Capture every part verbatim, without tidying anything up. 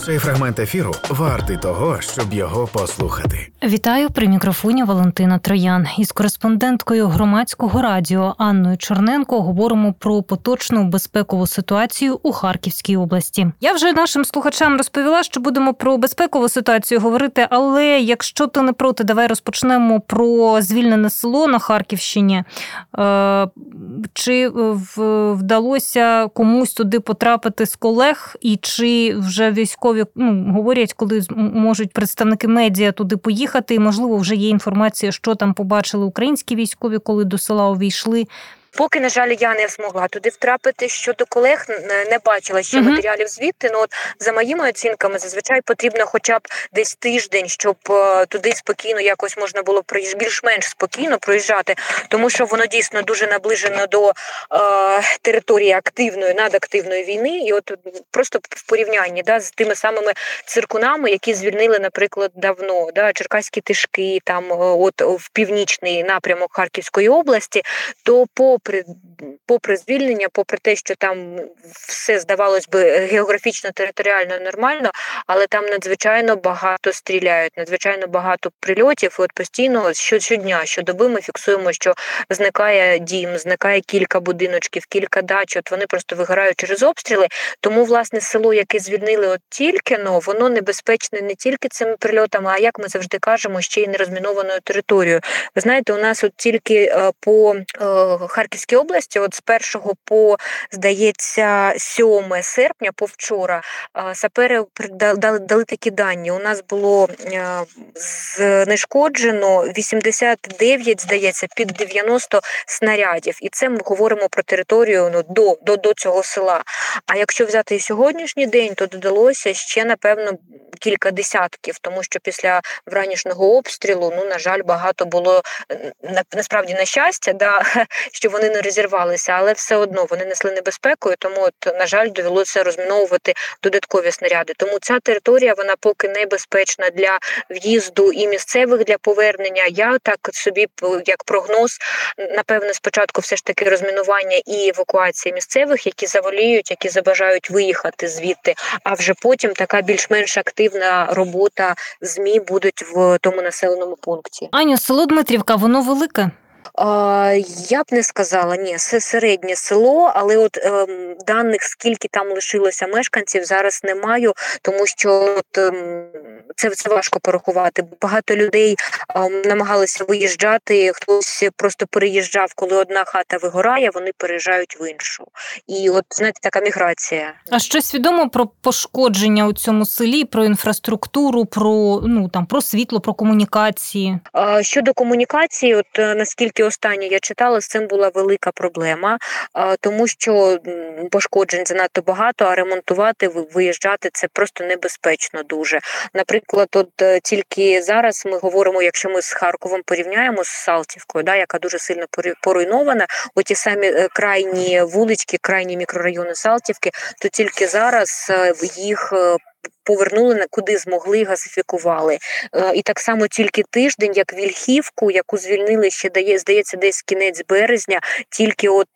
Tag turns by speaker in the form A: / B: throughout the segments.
A: Цей фрагмент ефіру вартий того, щоб його послухати.
B: Вітаю, при мікрофоні Валентина Троян. Із кореспонденткою Громадського радіо Анною Чорненко говоримо про поточну безпекову ситуацію у Харківській області. Я вже нашим слухачам розповіла, що будемо про безпекову ситуацію говорити, але якщо ти не проти, давай розпочнемо про звільнене село на Харківщині. Чи вдалося комусь туди потрапити з колег, і чи вже військові ну, говорять, коли можуть представники медіа туди поїхати, і, можливо, вже є інформація, що там побачили українські військові, коли до села увійшли?
C: Поки, на жаль, я не змогла туди втрапити. Щодо колег, не бачила ще uh-huh. матеріалів звідти. Ну, от, за моїми оцінками, зазвичай потрібно хоча б десь тиждень, щоб туди спокійно якось можна було проїжджати, більш-менш спокійно проїжджати, тому що воно дійсно дуже наближено до е, території активної, надактивної війни. І от просто в порівнянні да, з тими самими циркунами, які звільнили, наприклад, давно, да, Черкаські Тишки, там от в північний напрямок Харківської області, то по Попри, попри звільнення, попри те, що там все, здавалось би, географічно, територіально нормально, але там надзвичайно багато стріляють, надзвичайно багато прильотів. І от постійно, щодня, щодоби ми фіксуємо, що зникає дім, зникає кілька будиночків, кілька дач, от вони просто вигорають через обстріли. Тому, власне, село, яке звільнили от тільки, ну, воно небезпечне не тільки цими прильотами, а, як ми завжди кажемо, ще й нерозмінованою територією. Ви знаєте, у нас от тільки по Харківській області, от з першого по, здається, сьоме серпня, по вчора, сапери дали, дали такі дані. У нас було знешкоджено вісімдесят дев'ять, здається, під дев'яносто снарядів. І це ми говоримо про територію ну, до, до, до цього села. А якщо взяти і сьогоднішній день, то додалося ще, напевно, кілька десятків, тому що після вранішнього обстрілу, ну, на жаль, багато було, насправді, на щастя, да, що вони не розірвалися, але все одно вони несли небезпеку, тому, от, на жаль, довелося розміновувати додаткові снаряди. Тому ця територія, вона поки небезпечна для в'їзду і місцевих для повернення. Я так собі, як прогноз, напевно, спочатку все ж таки розмінування і евакуація місцевих, які заволіють, які забажають виїхати звідти, а вже потім така більш-менш активна робота ЗМІ будуть в тому населеному пункті.
B: Аню, село Дмитрівка, воно велике?
C: Я б не сказала, ні, це середнє село, але от е, даних, скільки там лишилося мешканців, зараз не маю, тому що от, е, це, це важко порахувати. Багато людей е, намагалися виїжджати, хтось просто переїжджав, коли одна хата вигорає, вони переїжджають в іншу. І от, знаєте, така міграція.
B: А щось відомо про пошкодження у цьому селі, про інфраструктуру, про, ну, там, про світло, про комунікації?
C: А, щодо комунікації, от наскільки останнє я читала, з цим була велика проблема, тому що пошкоджень занадто багато, а ремонтувати, виїжджати – це просто небезпечно дуже. Наприклад, от тільки зараз ми говоримо, якщо ми з Харковом порівняємо з Салтівкою, да, яка дуже сильно поруйнована, оті самі крайні вулички, крайні мікрорайони Салтівки, то тільки зараз їх повернули, куди змогли, газифікували. І так само тільки тиждень, як Вільхівку, яку звільнили ще, дає, здається, десь кінець березня, тільки от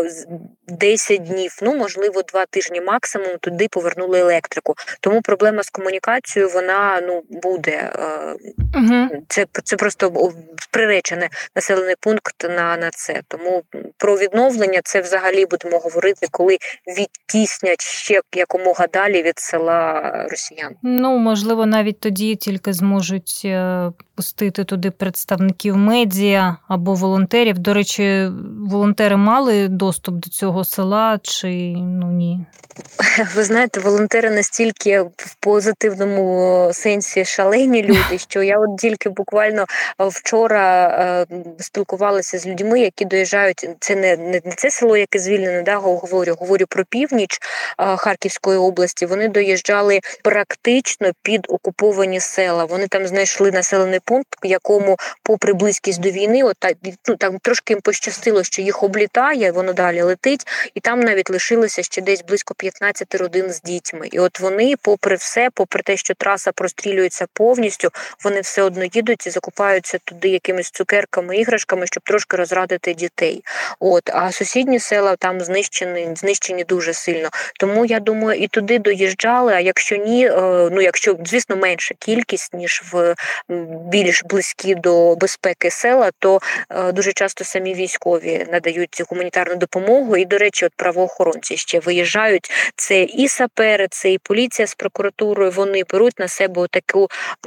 C: десять днів, ну, можливо, два тижні максимум, туди повернули електрику. Тому проблема з комунікацією, вона, ну, буде. Угу. Це, це просто приречений населений пункт на, на це. Тому про відновлення це взагалі будемо говорити, коли відтіснять ще якомога далі від села росіян.
B: Ну, можливо, навіть тоді тільки зможуть пустити туди представників медіа або волонтерів. До речі, волонтери мали доступ до цього села чи ну ні?
C: Ви знаєте, волонтери настільки в позитивному сенсі шалені люди, що я от тільки буквально вчора е, спілкувалася з людьми, які доїжджають, це не, не, не це село, яке звільнене, да, говорю, говорю про північ е, Харківської області, вони доїжджали практично під окуповані села. Вони там знайшли населений пункт, в якому, попри близькість до війни, от, ну, там трошки їм пощастило, що їх облітає, воно далі летить, двадцять, і там навіть лишилося ще десь близько п'ятнадцять родин з дітьми. І от вони, попри все, попри те, що траса прострілюється повністю, вони все одно їдуть і закупаються туди якимись цукерками, іграшками, щоб трошки розрадити дітей. От, а сусідні села там знищені, знищені дуже сильно. Тому, я думаю, і туди доїжджали, а якщо ні, ну, якщо, звісно, менша кількість, ніж в більш близькі до безпеки села, то дуже часто самі військові надають гуманітарну допомогу. І, до речі, от правоохоронці ще виїжджають. Це і сапери, це і поліція з прокуратурою. Вони беруть на себе таку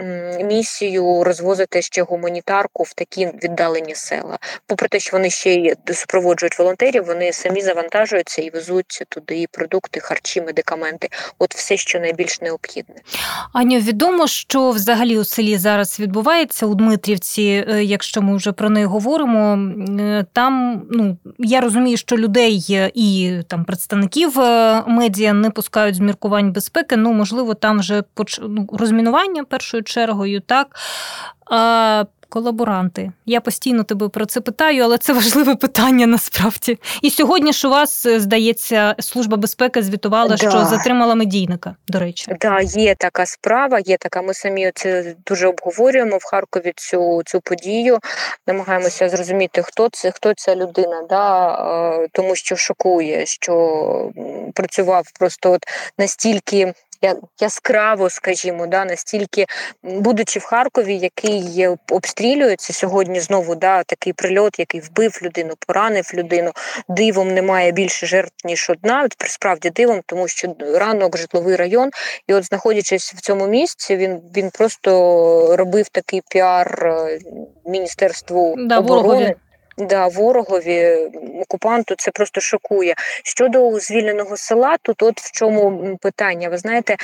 C: місію розвозити ще гуманітарку в такі віддалені села. Попри те, що вони ще й супроводжують волонтерів, вони самі завантажуються і везуть туди і продукти, харчі, медикаменти. От все, що найбільш необхідне.
B: Аню, відомо, що взагалі у селі зараз відбувається у Дмитрівці, якщо ми вже про неї говоримо. Там, ну, я розумію, що людей і там представників медіа не пускають з міркувань безпеки. Ну, можливо, там вже поч... ну, розмінування першою чергою, так? А колаборанти. Я постійно тебе про це питаю, але це важливе питання насправді. І сьогодні ж у вас, здається, Служба безпеки звітувала, да. що затримала медійника, до речі.
C: Так, да, є така справа, є така. Ми самі це дуже обговорюємо в Харкові цю, цю подію. Намагаємося зрозуміти, хто це, хто ця людина, да? Тому що шокує, що працював просто от настільки яскраво, скажімо, да, настільки, будучи в Харкові, який обстрілюється сьогодні знову, да, такий прильот, який вбив людину, поранив людину, дивом немає більше жертв, ніж одна, справді дивом, тому що ранок, житловий район, і от знаходячись в цьому місці, він, він просто робив такий піар Міністерству
B: да,
C: оборони.
B: Ворогові.
C: Да, ворогові, окупанту, це просто шокує. Щодо звільненого села, тут от в чому питання. Ви знаєте,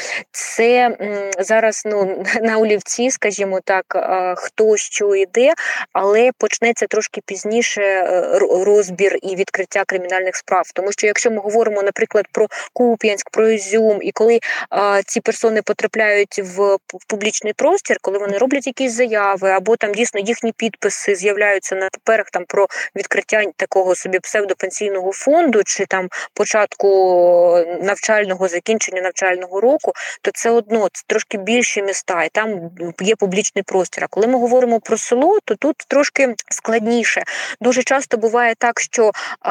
C: це зараз ну, на олівці, скажімо так, хто що йде, але почнеться трошки пізніше розбір і відкриття кримінальних справ. Тому що якщо ми говоримо, наприклад, про Куп'янськ, про Ізюм, і коли а, ці персони потрапляють в, в публічний простір, коли вони роблять якісь заяви, або там дійсно їхні підписи з'являються на паперах там про відкриття такого собі псевдопенсійного фонду чи там початку навчального, закінчення навчального року, то це одно, це трошки більші міста, і там є публічний простір. А коли ми говоримо про село, то тут трошки складніше. Дуже часто буває так, що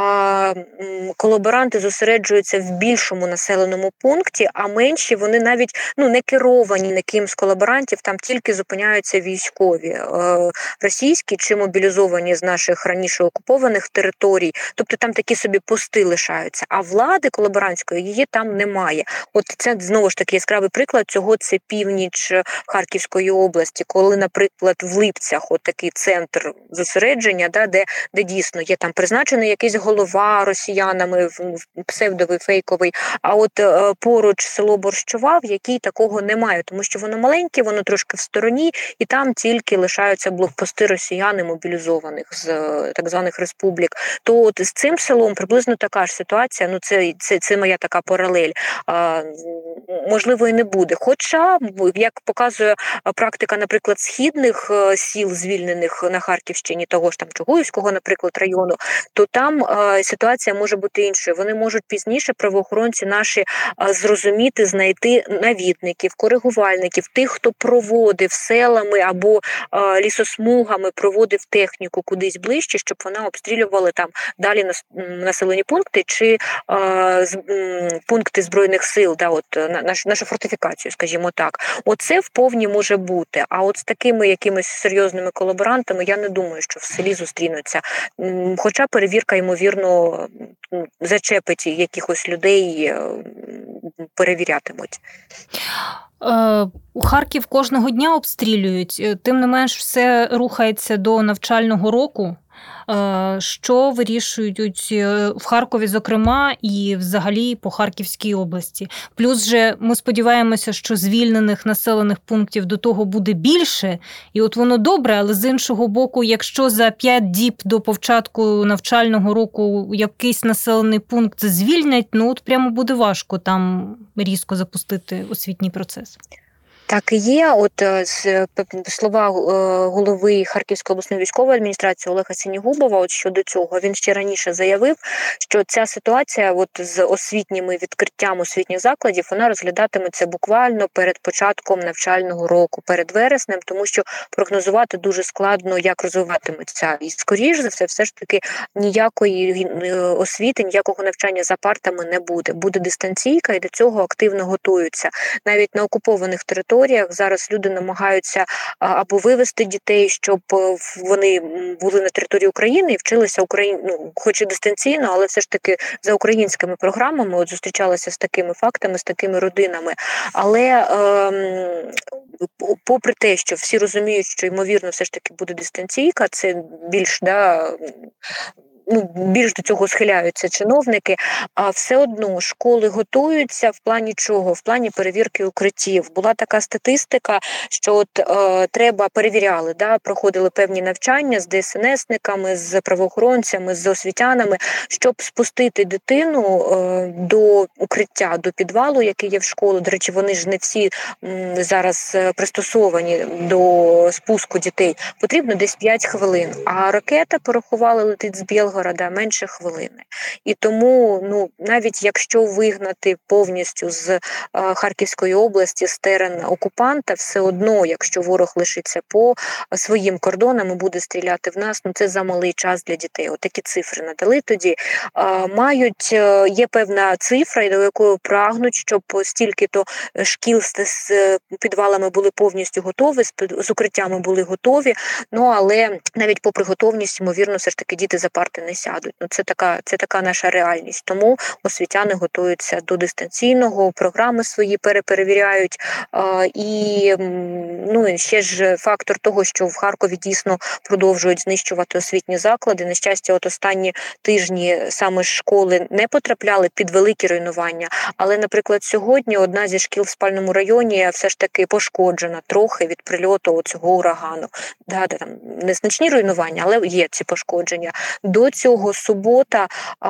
C: а, колаборанти зосереджуються в більшому населеному пункті, а менші, вони навіть ну, не керовані на ким з колаборантів, там тільки зупиняються військові, а, російські чи мобілізовані з наших раніше окупованих територій, тобто там такі собі пости лишаються, а влади колаборантської її там немає. От це знову ж таки яскравий приклад цього, це північ Харківської області, коли, наприклад, в Липцях от такий центр зосередження, да, де, де дійсно є там призначений якийсь голова росіянами, псевдовий, фейковий, а от е, поруч село Борщова, в якій такого немає, тому що воно маленьке, воно трошки в стороні, і там тільки лишаються блокпости росіяни мобілізованих з так званих республік, то от з цим селом приблизно така ж ситуація, ну це, це, це моя така паралель, а, можливо і не буде. Хоча, як показує практика, наприклад, східних сіл, звільнених на Харківщині, того ж там Чугуївського, наприклад, району, то там а, ситуація може бути іншою. Вони можуть пізніше, правоохоронці наші, а, зрозуміти, знайти навідників, коригувальників, тих, хто проводив селами або а, лісосмугами, проводив техніку кудись ближче, щоб вона обстрілювала там далі населені пункти чи а, з, м, пункти Збройних сил, да, от, наш, нашу фортифікацію, скажімо так. Оце вповні може бути. А от з такими якимись серйозними колаборантами я не думаю, що в селі зустрінуться. Хоча перевірка, ймовірно, зачепить якихось людей, перевірятимуть.
B: У Харків кожного дня обстрілюють, тим не менш все рухається до навчального року. Що вирішують в Харкові, зокрема, і взагалі по Харківській області. Плюс же ми сподіваємося, що звільнених населених пунктів до того буде більше, і от воно добре, але з іншого боку, якщо за п'ять діб до початку навчального року якийсь населений пункт звільнять, ну от прямо буде важко там різко запустити освітній процес.
C: Так і є. От з слова голови Харківської обласної військової адміністрації Олега Синігубова, от щодо цього, він ще раніше заявив, що ця ситуація от з освітніми відкриттям освітніх закладів, вона розглядатиметься буквально перед початком навчального року, перед вереснем, тому що прогнозувати дуже складно, як розвиватиметься. І скоріш за все, все ж таки ніякої освіти, ніякого навчання за партами не буде. Буде дистанційка, і до цього активно готуються. Навіть на окупованих територіях зараз люди намагаються або вивести дітей, щоб вони були на території України і вчилися Україн... ну, хоч і дистанційно, але все ж таки за українськими програмами, от зустрічалися з такими фактами, з такими родинами. Але ем, попри те, що всі розуміють, що ймовірно все ж таки буде дистанційка, це більш, да, ну, більш до цього схиляються чиновники, а все одно школи готуються в плані чого? В плані перевірки укриттів. Була така статистика, що от е, треба, перевіряли, да, проходили певні навчання з ДСНСниками, з правоохоронцями, з освітянами, щоб спустити дитину е, до укриття, до підвалу, який є в школі. До речі, вони ж не всі м, зараз пристосовані до спуску дітей. Потрібно десь п'ять хвилин, а ракета, порахували, летить з Білгорода, менше хвилини. І тому, ну, навіть якщо вигнати повністю з е, Харківської області, з терен окупанта, все одно, якщо ворог лишиться по своїм кордонам і буде стріляти в нас, ну це замалий час для дітей. От такі цифри надали тоді. Е, мають, е, є певна цифра, до якої прагнуть, щоб стільки-то шкіл з, з підвалами були повністю готові, з, з укриттями були готові, ну, але навіть попри готовність, ймовірно, все ж таки діти за парти не сядуть. Ну, це така, це така наша реальність. Тому освітяни готуються до дистанційного, програми свої переперевіряють. А, і, ну, і ще ж фактор того, що в Харкові дійсно продовжують знищувати освітні заклади. На щастя, от останні тижні саме школи не потрапляли під великі руйнування. Але, наприклад, сьогодні одна зі шкіл в Спальному районі все ж таки пошкоджена трохи від прильоту цього урагану. Да, там незначні руйнування, але є ці пошкодження. До цього субота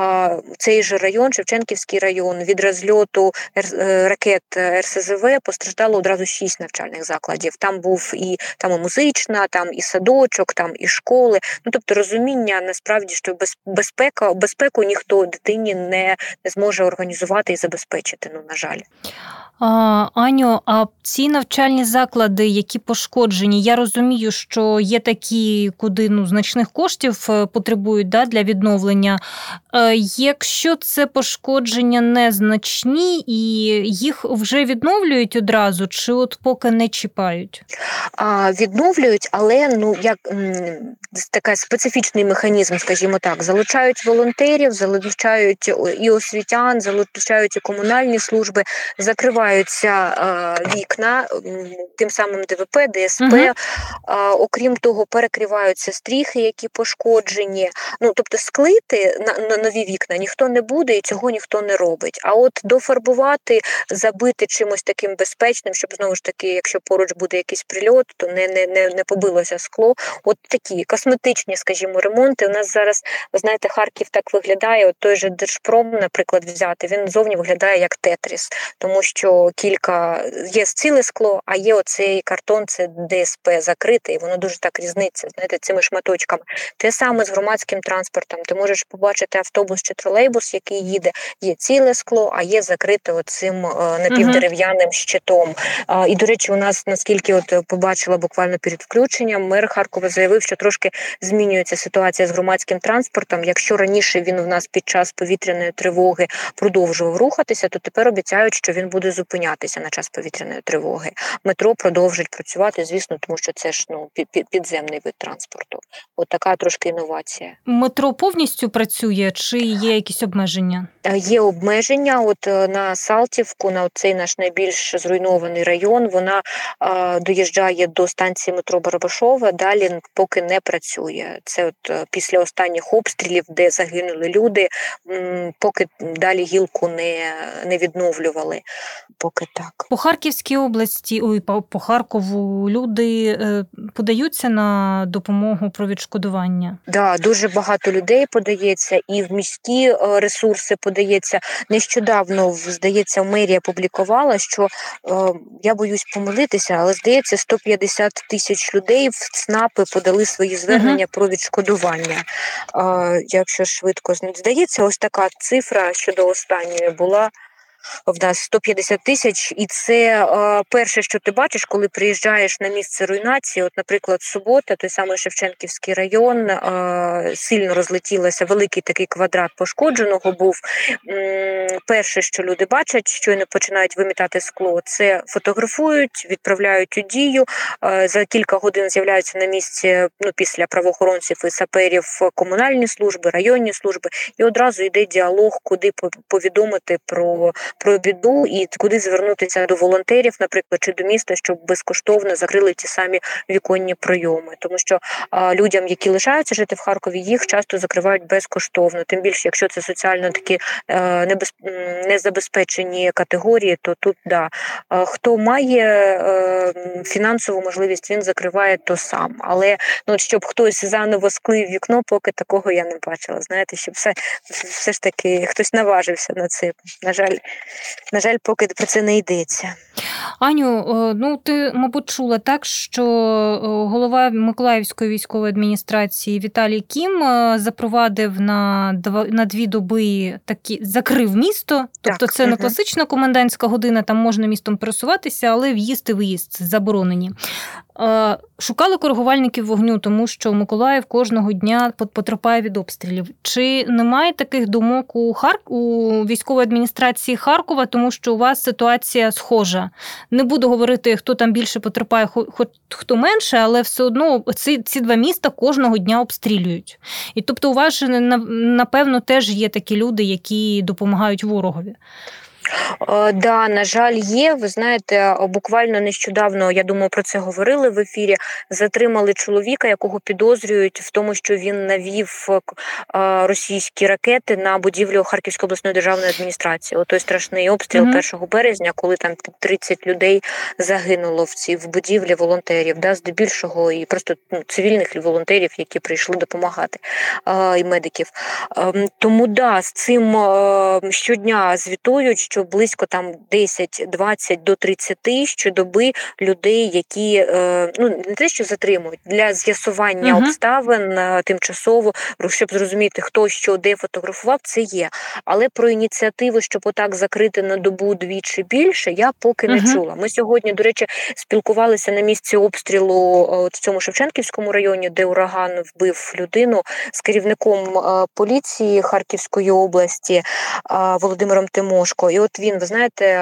C: цей же район, Шевченківський район, від розльоту ракет ер ес зе ве постраждало одразу шість навчальних закладів. Там був і там і музична, там і садочок, там і школи. Ну, тобто розуміння насправді, що безпека, безпеку ніхто дитині не, не зможе організувати і забезпечити, ну, на жаль.
B: А, Аню, а ці навчальні заклади, які пошкоджені, я розумію, що є такі, куди, ну, значних коштів потребують, да, для відновлення. Е, якщо це пошкодження незначні і їх вже відновлюють одразу, чи от поки не чіпають?
C: А, відновлюють, але, ну, як м, такий специфічний механізм, скажімо так, залучають волонтерів, залучають і освітян, залучають і комунальні служби, закривають вікна, тим самим де ве пе, де ес пе, угу. Окрім того, перекриваються стріхи, які пошкоджені. Ну, тобто склити на, на нові вікна ніхто не буде і цього ніхто не робить. А от дофарбувати, забити чимось таким безпечним, щоб, знову ж таки, якщо поруч буде якийсь прильот, то не, не, не, не побилося скло. От такі косметичні, скажімо, ремонти. У нас зараз, ви знаєте, Харків так виглядає, от той же Держпром, наприклад, взяти, він зовні виглядає як Тетріс, тому що кілька, є ціле скло, а є оцей картон, це де ес пе закритий, і воно дуже так різниться, знаєте, цими шматочками. Те саме з громадським транспортом. Ти можеш побачити автобус чи тролейбус, який їде, є ціле скло, а є закрите оцим напівдерев'яним щитом. І, до речі, у нас, наскільки от побачила буквально перед включенням, мер Харкова заявив, що трошки змінюється ситуація з громадським транспортом. Якщо раніше він в нас під час повітряної тривоги продовжував рухатися, то тепер обіцяють, що він буде зупинятися на час повітряної тривоги. Метро продовжить працювати, звісно, тому що це ж, ну, підземний вид транспорту. От така трошки інновація.
B: Метро повністю працює чи є якісь обмеження?
C: Є обмеження. От на Салтівку, на цей наш найбільш зруйнований район, вона а, доїжджає до станції метро Барабашова, далі поки не працює. Це от після останніх обстрілів, де загинули люди, м, поки далі гілку не, не відновлювали. поки так.
B: По Харківській області, ой, по, по Харкову люди е, подаються на допомогу про відшкодування?
C: Да, дуже багато людей подається, і в міські ресурси подається. Нещодавно, здається, мерія публікувала, що, е, я боюсь помилитися, але, здається, сто п'ятдесят тисяч людей в ЦНАПи подали свої звернення uh-huh. про відшкодування. Е, якщо швидко здається, ось така цифра щодо останньої була. В нас сто п'ятдесят тисяч, і це е, перше, що ти бачиш, коли приїжджаєш на місце руйнації. От, наприклад, субота, той самий Шевченківський район, е, сильно розлетілося, великий такий квадрат пошкодженого був. М, перше, що люди бачать, щойно починають вимітати скло, це фотографують, відправляють у дію. Е, за кілька годин з'являються на місці, ну, після правоохоронців і саперів, комунальні служби, районні служби, і одразу йде діалог, куди повідомити про про біду і куди звернутися до волонтерів, наприклад, чи до міста, щоб безкоштовно закрили ті самі віконні пройоми. Тому що а, людям, які лишаються жити в Харкові, їх часто закривають безкоштовно. Тим більше, якщо це соціально такі е, небез... незабезпечені категорії, то тут, да. А, хто має е, фінансову можливість, він закриває то сам. Але ну, щоб хтось заново склив вікно, поки такого я не бачила. Знаєте, щоб все, все ж таки хтось наважився на це. На жаль, На жаль, поки про це не йдеться.
B: Аню, ну ти, мабуть, чула так, що голова Миколаївської військової адміністрації Віталій Кім запровадив на, два, на дві доби такі, закрив місто, тобто так, це угу. не класична комендантська година, там можна містом пересуватися, але в'їзд і виїзд заборонені. Шукали коригувальників вогню, тому що Миколаїв кожного дня потерпає від обстрілів. Чи немає таких думок у, Хар... у військової адміністрації Харкова, тому що у вас ситуація схожа? Не буду говорити, хто там більше потерпає, хоч хто менше, але все одно ці, ці два міста кожного дня обстрілюють. І тобто у вас же, напевно, теж є такі люди, які допомагають ворогові.
C: Е, да, на жаль, є. Ви знаєте, буквально нещодавно, я думаю, про це говорили в ефірі, затримали чоловіка, якого підозрюють в тому, що він навів е, російські ракети на будівлю Харківської обласної державної адміністрації. О той страшний обстріл mm-hmm. першого березня, коли там тридцять людей загинуло в цій в будівлі волонтерів, да, здебільшого і просто ну, цивільних волонтерів, які прийшли допомагати, е, і медиків. Е, тому, да, з цим е, щодня звітують, що близько там десять двадцять до тридцяти щодоби людей, які ну не те, що затримують, для з'ясування uh-huh. обставин тимчасово, щоб зрозуміти, хто що де фотографував, це є. Але про ініціативу, щоб отак закрити на добу двічі більше, я поки uh-huh. не чула. Ми сьогодні, до речі, спілкувалися на місці обстрілу в цьому Шевченківському районі, де ураган вбив людину, з керівником поліції Харківської області Володимиром Тимошко. І от він, ви знаєте,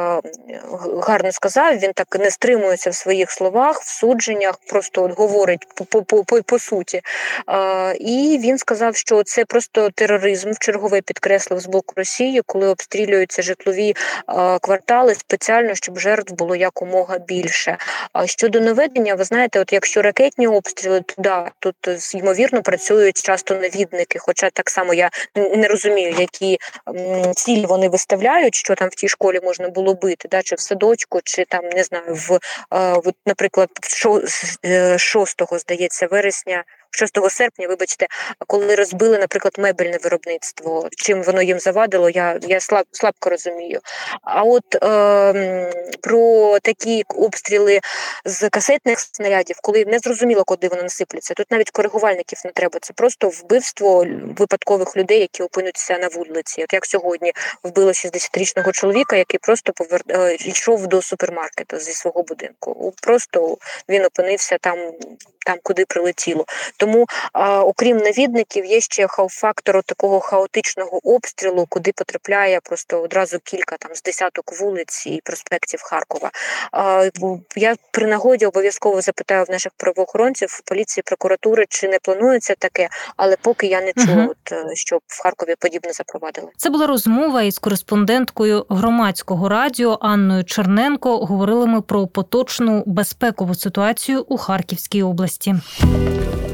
C: гарно сказав, він так не стримується в своїх словах, в судженнях, просто от говорить по, по, по, по суті. І він сказав, що це просто тероризм, вчергове підкреслив з боку Росії, коли обстрілюються житлові квартали спеціально, щоб жертв було якомога більше. А щодо наведення, ви знаєте, от якщо ракетні обстріли, то да, тут, ймовірно, працюють часто навідники, хоча так само я не розумію, які цілі вони виставляють, що там в тій школі можна було бити, да, чи в садочку, чи там, не знаю, в, в наприклад, шостого, здається, вересня, шостого серпня, вибачте, коли розбили, наприклад, мебельне виробництво, чим воно їм завадило, я, я слаб, слабко розумію. А от е, про такі обстріли з касетних снарядів, коли не зрозуміло, куди вони насипляться, тут навіть коригувальників не треба, це просто вбивство випадкових людей, які опинуться на вулиці. От як сьогодні вбило шістдесятирічного чоловіка, який просто повер... йшов до супермаркету зі свого будинку. Просто він опинився там, там куди прилетіло. Тому, а, окрім навідників, є ще фактор такого хаотичного обстрілу, куди потрапляє просто одразу кілька, там, з десяток вулиць і проспектів Харкова. А, я при нагоді обов'язково запитаю в наших правоохоронців, поліції, прокуратури, чи не планується таке, але поки я не чула, угу. от, щоб в Харкові подібне запровадили.
B: Це була розмова із кореспонденткою Громадського радіо Анною Черненко. Говорили ми про поточну безпекову ситуацію у Харківській області.